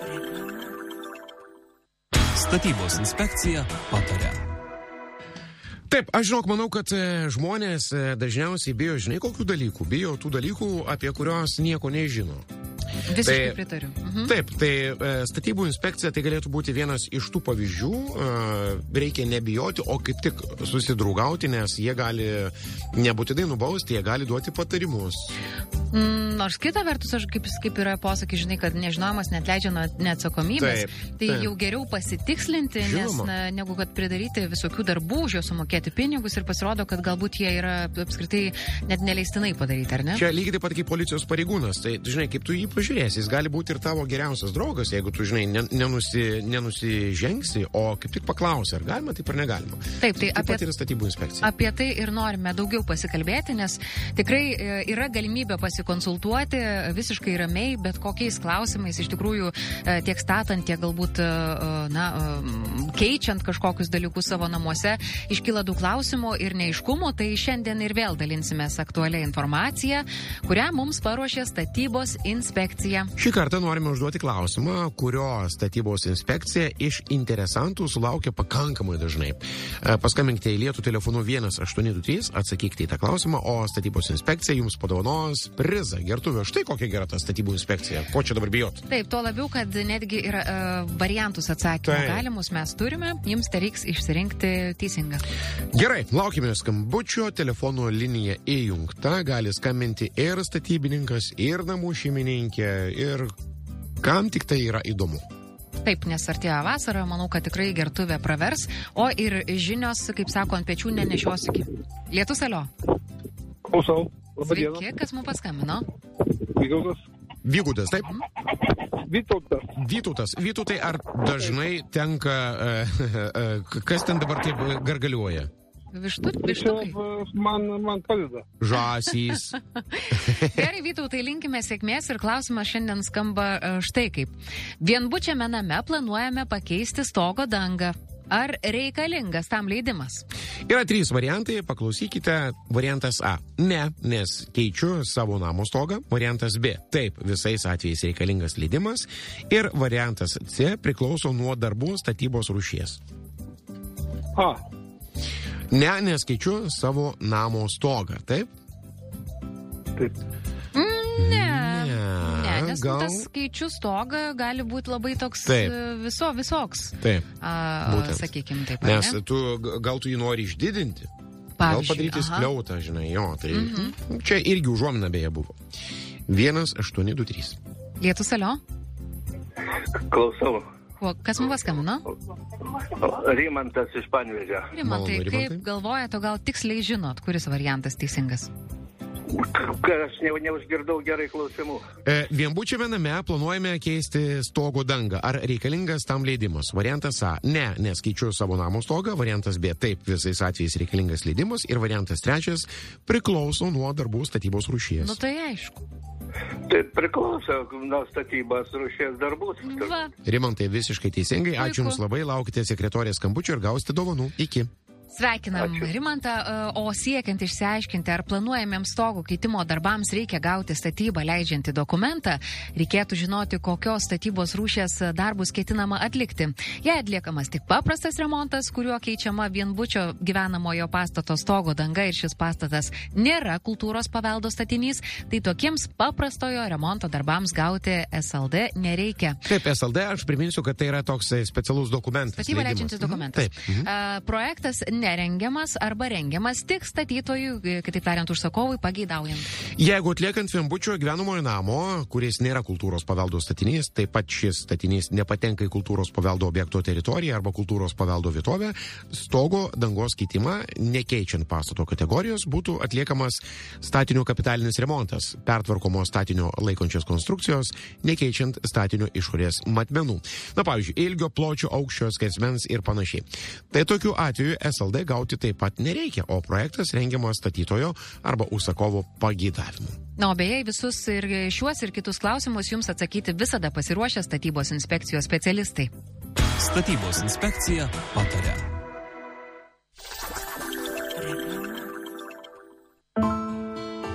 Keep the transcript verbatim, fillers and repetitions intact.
Statybos inspekcija pataria. Taip, aš žinok, manau, kad žmonės dažniausiai bijo, žinai, kokių dalykų. Bijo tų dalykų, apie kuriuos nieko nežino. Visiškai tai, pritariu. Mhm. Taip, tai statybų inspekcija tai galėtų būti vienas iš tų pavyzdžių. Reikia nebijoti, o kaip tik susidraugauti, nes jie gali nebūtinai nubausti, jie gali duoti patarimus. Nors kita vertus, aš kaip, kaip yra posakis, žinai, kad nežinojimas neatleidžia nuo neatsakomybės, Taip, tai taip. jau geriau pasitikslinti, nes Žinoma. na, negu kad pridaryti visokių darbų, už juos sumokėti pinigus ir pasirodo, kad galbūt jie yra apskritai net neleistinai padaryti, ar ne? Čia lygiai taip pat kaip policijos pareigūnas. Tai, žinai, kaip tu jį pažiūrėsi, jis gali būti ir tavo geriausias draugas, jeigu tu, žinai, nenusi, nenusižengsi, o kaip tik paklausi, ar galima, taip ar negalima. Taip, tai Taip apie, pat yra statybų inspekcija. apie tai ir norime daugiau pasikalbėti, nes tikrai e, yra galimybė pasikonsultuoti visiškai ramiai, bet kokiais klausimais, iš tikrųjų, e, tiek statant, tiek galbūt, e, na, e, keičiant kažkokius dalykus savo namuose, iškyla daug klausimų ir neiškumų, tai šiandien ir vėl dalinsimės aktualią informaciją, kurią mums paruošė statybos inspekcija. Šį kartą norime užduoti klausimą, kurio statybos inspekcija iš interesantų sulaukia pakankamai dažnai. E, Paskambinkite į Lietų telefonu vienas aštuoni du trys, atsakykite į tą klausimą, o statybos inspekcija jums padovanos prizą. Gertuvė, štai kokia gera ta statybų inspekcija. Ko čia dabar bijot? Taip, tuo labiau, kad netgi yra uh, variantus atsakymų Taip. galimus mes turime, jums tereiks išsirinkti teisingą. Gerai, laukime skambučio, telefono linija įjungta, gali skambinti ir statybininkas, ir namų šeimininkė, ir kam tik tai yra įdomu. Taip, nes artėja vasara, manau, kad tikrai gertuvė pravers, o ir žinios, kaip sako, ant pečių nenešios iki. Lietus, alio. Klausau. Labą dieną. Sveiki, kas mums paskambino? Vytautas. Vygudas, taip? Vytautas. Vytautas. Vytautai, ar dažnai tenka, e, e, kas ten dabar taip gargaliuoja? Vištut, Čia vištukai. e, man, man padeda. Žąsys. Gerai, Vytautai, linkime sėkmės ir klausimas šiandien skamba e, štai kaip. Vienbučiame name planuojame pakeisti stogo dangą. Ar reikalingas tam leidimas? Yra trys variantai, paklausykite. Variantas A. Ne, nes keičiu savo namo stogą. Variantas B. Taip, visais atvejais reikalingas leidimas. Ir variantas C priklauso nuo darbų statybos rūšies. A. Ne, nes keičiu savo namo stogą. Taip? Taip. Mm, ne. Ne, Ne, nes gal- tas skaičių stogą gali būti labai toks Taip. e, viso, visoks. Taip. A, Būtent. sakykime taip. ar Nes ne? tu, gal tu jį nori išdidinti? Gal padaryti aha. skliautą, žinai, jo. Tai Mhm. čia irgi užuomina beje buvo. vienas aštuoni du trys. Lietus, alio. Klausau. Kuo, kas mums paskambino? Rimantas iš Panevėžio. Rimantai, Malonu, kaip Rimantai. galvojate, o gal tiksliai žinot, kuris variantas teisingas? Aš ne, neužgirdau gerai klausimų. E, vienbučiame name planuojame keisti stogo dangą. Ar reikalingas tam leidimas? Variantas A. Ne, nes keičiu savo namo stogą. Variantas B. Taip, visais atvejais reikalingas leidimas. Ir variantas trečias priklauso nuo darbų statybos rūšies. Nu tai aišku. Tai priklauso nuo statybos rūšies darbų. Va. Rimantai, visiškai teisingai. Ačiū Puiku. Jums labai. Laukite sekretorės skambučio ir gausite dovanų. Iki. Sveikinam Ačiū. Rimantą, e, o siekiant išsiaiškinti, ar planuojamiems stogo keitimo darbams reikia gauti statybą leidžiantį dokumentą, reikėtų žinoti, kokios statybos rūšies darbus ketinama atlikti. Jei atliekamas tik paprastas remontas, kuriuo keičiama vienbučio gyvenamojo pastato stogo danga ir šis pastatas nėra kultūros paveldo statinys, tai tokiems paprastojo remonto darbams gauti S L D nereikia. Taip, S L D, aš priminsiu, kad tai yra toks e, specialus dokumentas. Statybą leidimas. leidžiantis Mhm, dokumentas. Taip. Mhm. A, Projektas nerengiamas arba rengiamas tik statytojui, kitaip tariant, užsakovui pageidaujant. Jeigu atliekant vienbučio gyvenamojo namo, kuris nėra kultūros paveldo statinys, taip pat šis statinys nepatenka į kultūros paveldo objekto teritoriją arba kultūros paveldo vietovę, stogo dangos keitimą, nekeičiant pastato kategorijos, būtų atliekamas statinio kapitalinis remontas, pertvarkomos statinio laikančios konstrukcijos, nekeičiant statinio išorės matmenų. Na, pavyzdžiui, ilgio, pločio, aukščio, skersmens ir panašiai. Tai tokiu atveju S L D gauti taip pat nereikia, o projektas rengiamas statytojo arba užsakovo pageidavimu. Na, o beje, visus ir šiuos ir kitus klausimus jums atsakyti visada pasiruošę statybos inspekcijos specialistai. Statybos inspekcija pataria.